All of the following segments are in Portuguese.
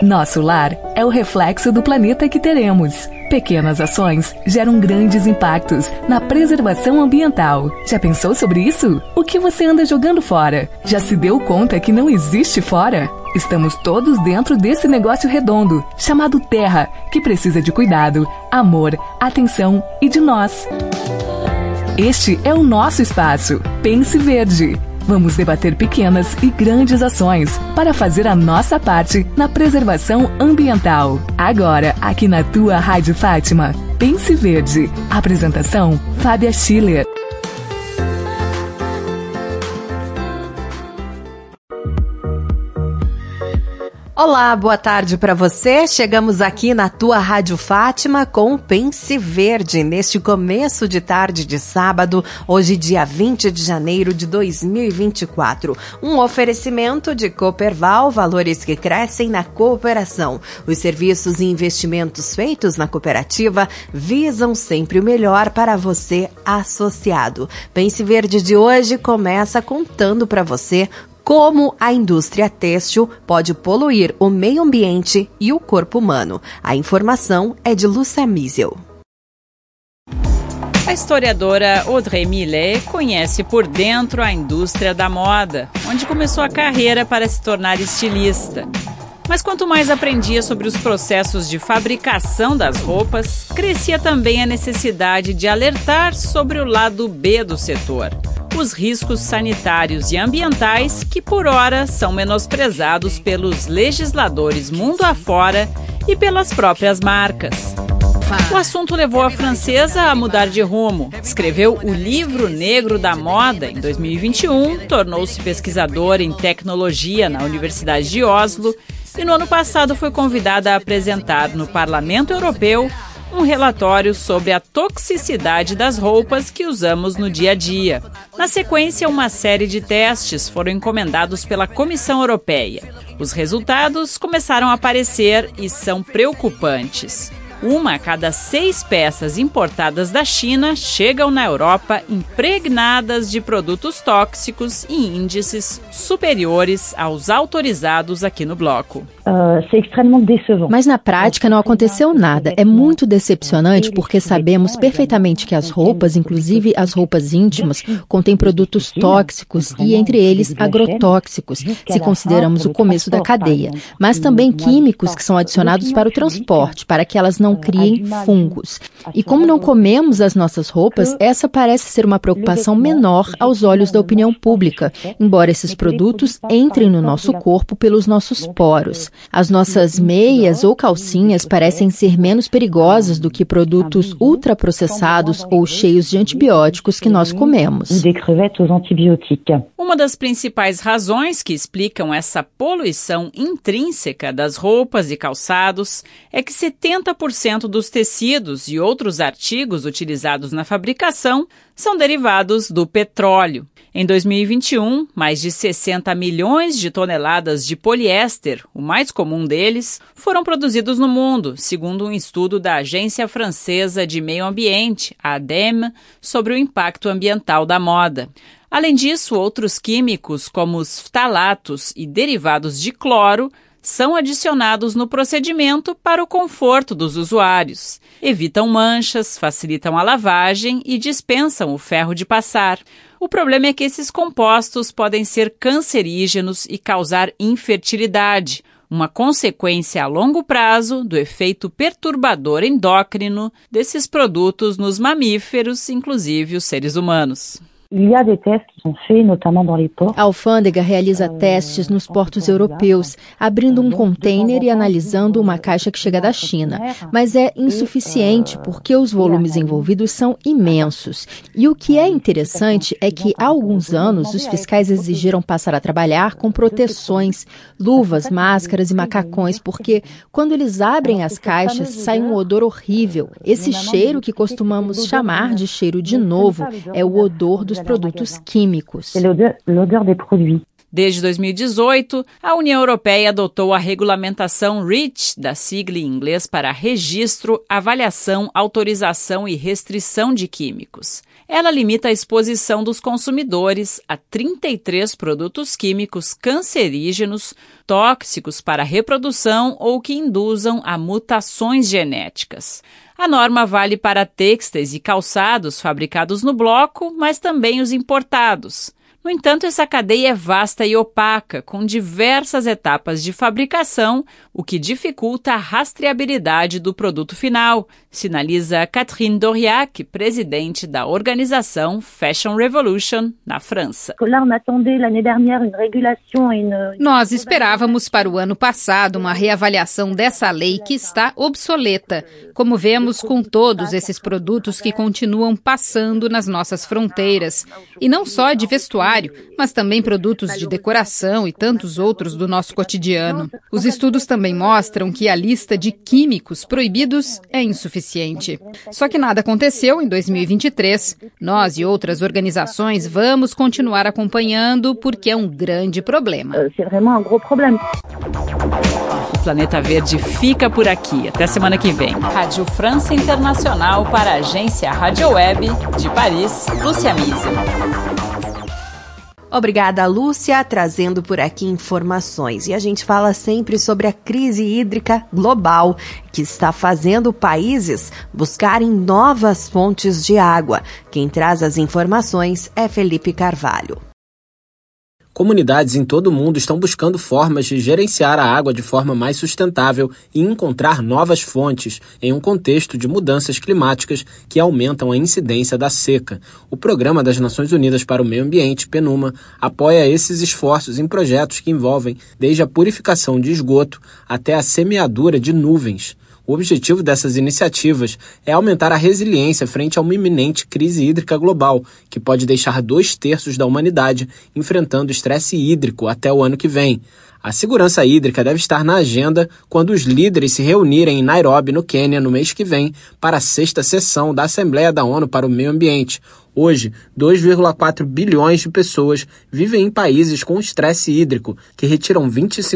Nosso lar é o reflexo do planeta que teremos. Pequenas ações geram grandes impactos na preservação ambiental. Já pensou sobre isso? O que você anda jogando fora? Já se deu conta que não existe fora? Estamos todos dentro desse negócio redondo, chamado Terra, que precisa de cuidado, amor, atenção e de nós. Este é o nosso espaço. Pense Verde. Vamos debater pequenas e grandes ações para fazer a nossa parte na preservação ambiental. Agora, aqui na tua Rádio Fátima, Pense Verde. Apresentação, Fábia Schiller. Olá, boa tarde para você. Chegamos aqui na tua Rádio Fátima com Pense Verde, neste começo de tarde de sábado, hoje dia 20 de janeiro de 2024. Um oferecimento de Cooperval, valores que crescem na cooperação. Os serviços e investimentos feitos na cooperativa visam sempre o melhor para você, associado. Pense Verde de hoje começa contando para você como a indústria têxtil pode poluir o meio ambiente e o corpo humano. A informação é de Lúcia Miesel. A historiadora Audrey Millet conhece por dentro a indústria da moda, onde começou a carreira para se tornar estilista. Mas quanto mais aprendia sobre os processos de fabricação das roupas, crescia também a necessidade de alertar sobre o lado B do setor: os riscos sanitários e ambientais que, por ora, são menosprezados pelos legisladores mundo afora e pelas próprias marcas. O assunto levou a francesa a mudar de rumo. Escreveu o Livro Negro da Moda em 2021, tornou-se pesquisadora em tecnologia na Universidade de Oslo e no ano passado foi convidada a apresentar no Parlamento Europeu um relatório sobre a toxicidade das roupas que usamos no dia a dia. Na sequência, uma série de testes foram encomendados pela Comissão Europeia. Os resultados começaram a aparecer e são preocupantes. 1 a cada 6 peças importadas da China chegam na Europa impregnadas de produtos tóxicos e índices superiores aos autorizados aqui no bloco. Mas na prática não aconteceu nada. É muito decepcionante porque sabemos perfeitamente que as roupas, inclusive as roupas íntimas, contêm produtos tóxicos e, entre eles, agrotóxicos, se consideramos o começo da cadeia. Mas também químicos que são adicionados para o transporte, para que elas não criem fungos. E como não comemos as nossas roupas, essa parece ser uma preocupação menor aos olhos da opinião pública, embora esses produtos entrem no nosso corpo pelos nossos poros. As nossas meias ou calcinhas parecem ser menos perigosas do que produtos ultraprocessados ou cheios de antibióticos que nós comemos. Uma das principais razões que explicam essa poluição intrínseca das roupas e calçados é que 70% dos tecidos e outros artigos utilizados na fabricação são derivados do petróleo. Em 2021, mais de 60 milhões de toneladas de poliéster, o mais comum deles, foram produzidos no mundo, segundo um estudo da Agência Francesa de Meio Ambiente, a ADEME, sobre o impacto ambiental da moda. Além disso, outros químicos, como os ftalatos e derivados de cloro, são adicionados no procedimento para o conforto dos usuários. Evitam manchas, facilitam a lavagem e dispensam o ferro de passar. O problema é que esses compostos podem ser cancerígenos e causar infertilidade, uma consequência a longo prazo do efeito perturbador endócrino desses produtos nos mamíferos, inclusive os seres humanos. A alfândega realiza testes nos portos europeus, abrindo um container e analisando uma caixa que chega da China. Mas é insuficiente porque os volumes envolvidos são imensos. E o que é interessante é que há alguns anos os fiscais exigiram passar a trabalhar com proteções, luvas, máscaras e macacões, porque quando eles abrem as caixas sai um odor horrível. Esse cheiro que costumamos chamar de cheiro de novo é o odor dos produtos químicos. Desde 2018, a União Europeia adotou a regulamentação REACH, da sigla em inglês para Registro, Avaliação, Autorização e Restrição de Químicos. Ela limita a exposição dos consumidores a 33 produtos químicos cancerígenos, tóxicos para a reprodução ou que induzam a mutações genéticas. A norma vale para têxteis e calçados fabricados no bloco, mas também os importados. No entanto, essa cadeia é vasta e opaca, com diversas etapas de fabricação, o que dificulta a rastreabilidade do produto final, sinaliza Catherine Doriac, presidente da organização Fashion Revolution, na França. Nós esperávamos para o ano passado uma reavaliação dessa lei que está obsoleta, como vemos com todos esses produtos que continuam passando nas nossas fronteiras, e não só de vestuário, mas também produtos de decoração e tantos outros do nosso cotidiano. Os estudos também mostram que a lista de químicos proibidos é insuficiente. Só que nada aconteceu em 2023. Nós e outras organizações vamos continuar acompanhando porque é um grande problema. O Planeta Verde fica por aqui. Até semana que vem. Rádio França Internacional para a agência Rádio Web de Paris, Lúcia Miser. Obrigada, Lúcia, trazendo por aqui informações. E a gente fala sempre sobre a crise hídrica global, que está fazendo países buscarem novas fontes de água. Quem traz as informações é Felipe Carvalho. Comunidades em todo o mundo estão buscando formas de gerenciar a água de forma mais sustentável e encontrar novas fontes em um contexto de mudanças climáticas que aumentam a incidência da seca. O Programa das Nações Unidas para o Meio Ambiente, PNUMA, apoia esses esforços em projetos que envolvem desde a purificação de esgoto até a semeadura de nuvens. O objetivo dessas iniciativas é aumentar a resiliência frente a uma iminente crise hídrica global, que pode deixar 2/3 da humanidade enfrentando estresse hídrico até o ano que vem. A segurança hídrica deve estar na agenda quando os líderes se reunirem em Nairobi, no Quênia, no mês que vem, para a 6ª sessão da Assembleia da ONU para o Meio Ambiente. Hoje, 2,4 bilhões de pessoas vivem em países com estresse hídrico, que retiram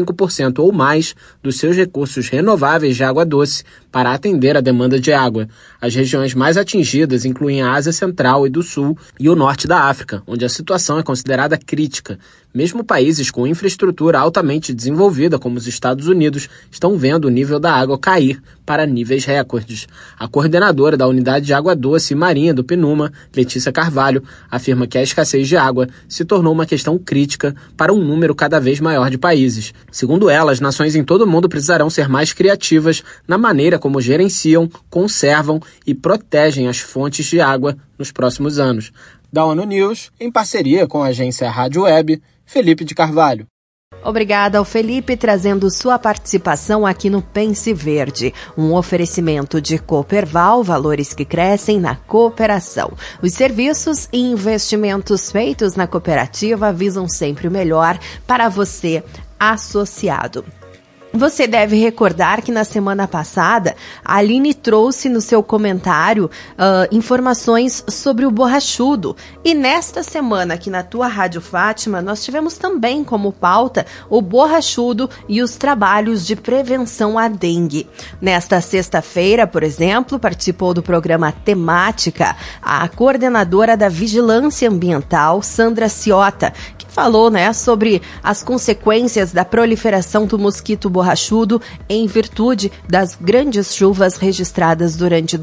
25% ou mais dos seus recursos renováveis de água doce para atender a demanda de água. As regiões mais atingidas incluem a Ásia Central e do Sul e o Norte da África, onde a situação é considerada crítica. Mesmo países com infraestrutura altamente desenvolvida, como os Estados Unidos, estão vendo o nível da água cair para níveis recordes. A coordenadora da Unidade de Água Doce e Marinha do PNUMA, Letícia Carvalho, afirma que a escassez de água se tornou uma questão crítica para um número cada vez maior de países. Segundo ela, as nações em todo o mundo precisarão ser mais criativas na maneira como gerenciam, conservam e protegem as fontes de água nos próximos anos. Da ONU News, em parceria com a agência Rádio Web, Felipe de Carvalho. Obrigada ao Felipe, trazendo sua participação aqui no Pense Verde, um oferecimento de Cooperval, valores que crescem na cooperação. Os serviços e investimentos feitos na cooperativa visam sempre o melhor para você, associado. Você deve recordar que na semana passada a Aline trouxe no seu comentário informações sobre o borrachudo. E nesta semana aqui na tua Rádio Fátima nós tivemos também como pauta o borrachudo e os trabalhos de prevenção à dengue. Nesta sexta-feira, por exemplo, participou do programa Temática a coordenadora da Vigilância Ambiental, Sandra Ciota, que falou, sobre as consequências da proliferação do mosquito borrachudo em virtude das grandes chuvas registradas durante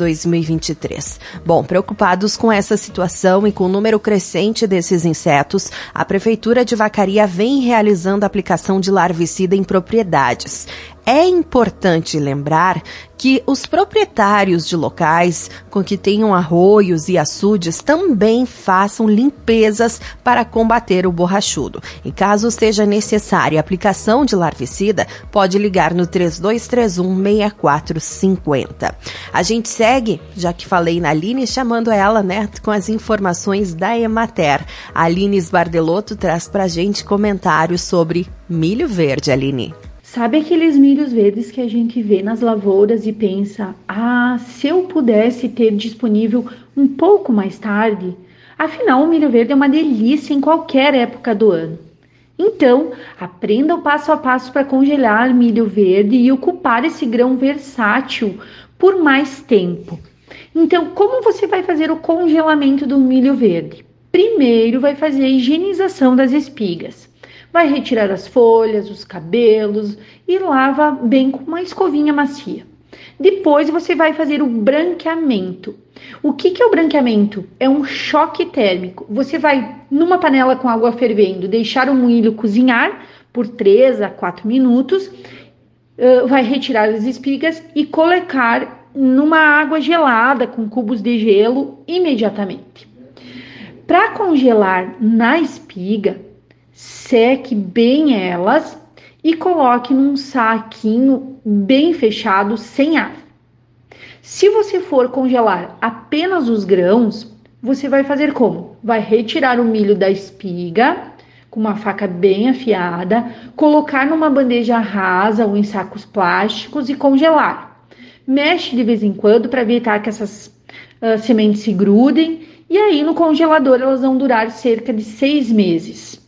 2023. Bom, preocupados com essa situação e com o número crescente desses insetos, a Prefeitura de Vacaria vem realizando a aplicação de larvicida em propriedades. É importante lembrar que os proprietários de locais com que tenham arroios e açudes também façam limpezas para combater o borrachudo. E caso seja necessária a aplicação de larvicida, pode ligar no 3231-6450. A gente segue, já que falei na Aline, chamando ela, com as informações da Emater. A Aline Sbardelotto traz pra gente comentários sobre milho verde, Aline. Sabe aqueles milhos verdes que a gente vê nas lavouras e pensa, se eu pudesse ter disponível um pouco mais tarde? Afinal, o milho verde é uma delícia em qualquer época do ano. Então, aprenda o passo a passo para congelar milho verde e ocupar esse grão versátil por mais tempo. Então, como você vai fazer o congelamento do milho verde? Primeiro, vai fazer a higienização das espigas. Vai retirar as folhas, os cabelos e lava bem com uma escovinha macia. Depois, você vai fazer o branqueamento. O que é o branqueamento? É um choque térmico. Você vai, numa panela com água fervendo, deixar o milho cozinhar por 3 a 4 minutos, vai retirar as espigas e colocar numa água gelada com cubos de gelo imediatamente. Para congelar na espiga, seque bem elas e coloque num saquinho bem fechado, sem ar. Se você for congelar apenas os grãos, você vai fazer como? Vai retirar o milho da espiga com uma faca bem afiada, colocar numa bandeja rasa ou em sacos plásticos e congelar. Mexe de vez em quando para evitar que essas sementes se grudem, e aí no congelador elas vão durar cerca de 6 meses.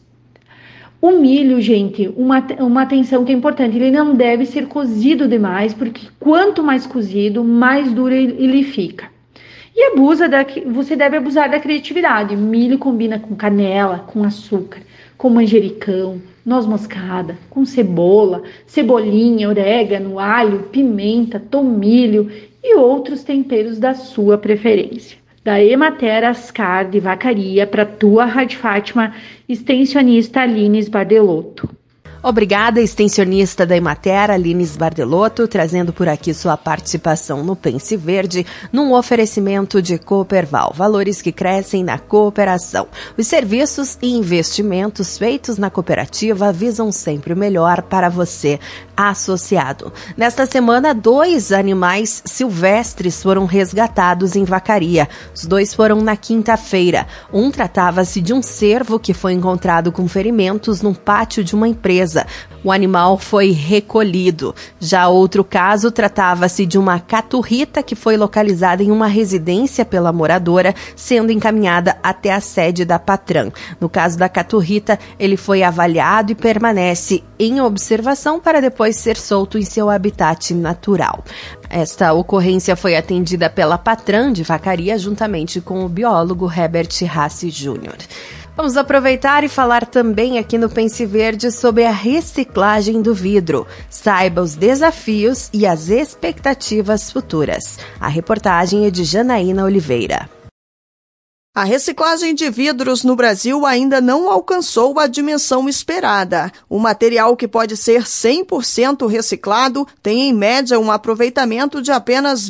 O milho, gente, uma atenção que é importante, ele não deve ser cozido demais, porque quanto mais cozido, mais duro ele fica. E você deve abusar da criatividade. O milho combina com canela, com açúcar, com manjericão, noz moscada, com cebola, cebolinha, orégano, alho, pimenta, tomilho e outros temperos da sua preferência. Da Emater Ascar de Vacaria para tua Rádio Fátima, extensionista Aline Sbardelotto. Obrigada, extensionista da Emater, Aline Sbardelotto, trazendo por aqui sua participação no Pense Verde, num oferecimento de Cooperval, valores que crescem na cooperação. Os serviços e investimentos feitos na cooperativa visam sempre o melhor para você, associado. Nesta semana, 2 animais silvestres foram resgatados em Vacaria. Os 2 foram na quinta-feira. Um tratava-se de um cervo que foi encontrado com ferimentos num pátio de uma empresa. O animal foi recolhido. Já outro caso, tratava-se de uma caturrita que foi localizada em uma residência pela moradora, sendo encaminhada até a sede da Patran. No caso da caturrita, ele foi avaliado e permanece em observação para depois ser solto em seu habitat natural. Esta ocorrência foi atendida pela Patran de Vacaria, juntamente com o biólogo Herbert Rassi Jr. Vamos aproveitar e falar também aqui no Pense Verde sobre a reciclagem do vidro. Saiba os desafios e as expectativas futuras. A reportagem é de Janaína Oliveira. A reciclagem de vidros no Brasil ainda não alcançou a dimensão esperada. O material que pode ser 100% reciclado tem, em média, um aproveitamento de apenas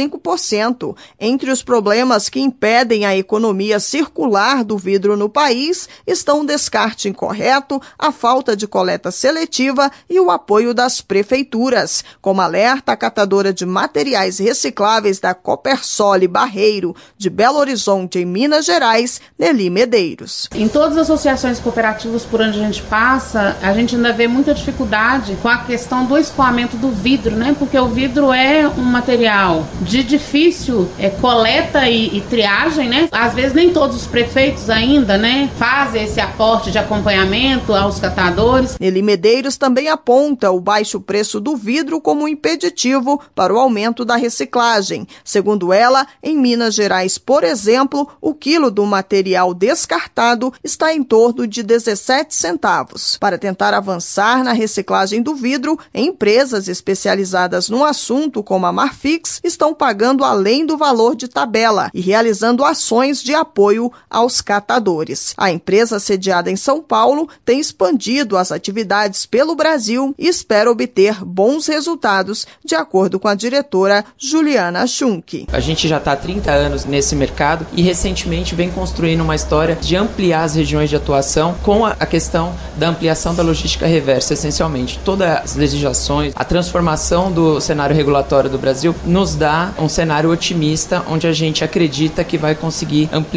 25%. Entre os problemas que impedem a economia circular do vidro no país estão o descarte incorreto, a falta de coleta seletiva e o apoio das prefeituras, como alerta a catadora de materiais recicláveis da Copersole Barreiro, de Belo Horizonte, em Minas Gerais, Nelly Medeiros. Em todas as associações cooperativas por onde a gente passa, a gente ainda vê muita dificuldade com a questão do escoamento do vidro, né? Porque o vidro é um material de difícil coleta e triagem, né? Às vezes nem todos os prefeitos ainda, né, fazem esse aporte de acompanhamento aos catadores. Nelly Medeiros também aponta o baixo preço do vidro como impeditivo para o aumento da reciclagem. Segundo ela, em Minas Gerais, por exemplo, o quilo do material descartado está em torno de 17 centavos. Para tentar avançar na reciclagem do vidro, empresas especializadas no assunto, como a Marfix, estão pagando além do valor de tabela e realizando ações de apoio aos catadores. A empresa, sediada em São Paulo, tem expandido as atividades pelo Brasil e espera obter bons resultados, de acordo com a diretora Juliana Schunk. A gente já está há 30 anos nesse mercado e recentemente vem construindo uma história de ampliar as regiões de atuação com a questão da ampliação da logística reversa, essencialmente. Todas as legislações, a transformação do cenário regulatório do Brasil nos dá um cenário otimista, onde a gente acredita que vai conseguir ampliar.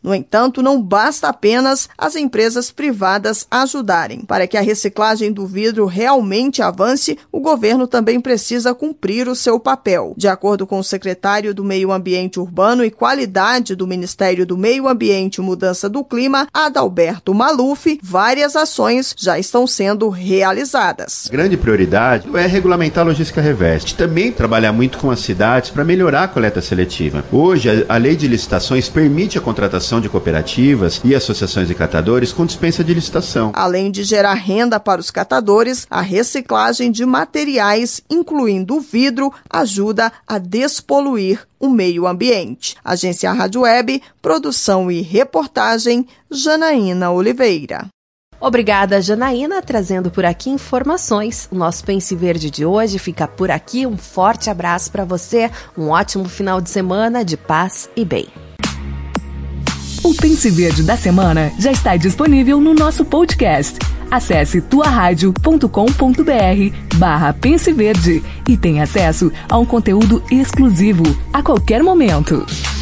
No entanto, não basta apenas as empresas privadas ajudarem. Para que a reciclagem do vidro realmente avance, o governo também precisa cumprir o seu papel. De acordo com o secretário do Meio Ambiente Urbano e Qualidade do Ministério do Meio Ambiente e Mudança do Clima, Adalberto Maluf, várias ações já estão sendo realizadas. A grande prioridade é regulamentar a logística reversa. Também trabalhar muito com as cidades para melhorar a coleta seletiva. Hoje, a lei de licitações permite a contratação de cooperativas e associações de catadores com dispensa de licitação. Além de gerar renda para os catadores, a reciclagem de materiais, incluindo o vidro, ajuda a despoluir o meio ambiente. Agência Rádio Web, produção e reportagem, Janaína Oliveira. Obrigada, Janaína, trazendo por aqui informações. O nosso Pense Verde de hoje fica por aqui. Um forte abraço para você, um ótimo final de semana de paz e bem. O Pense Verde da semana já está disponível no nosso podcast. Acesse tuaradio.com.br/Pense Verde e tenha acesso a um conteúdo exclusivo a qualquer momento.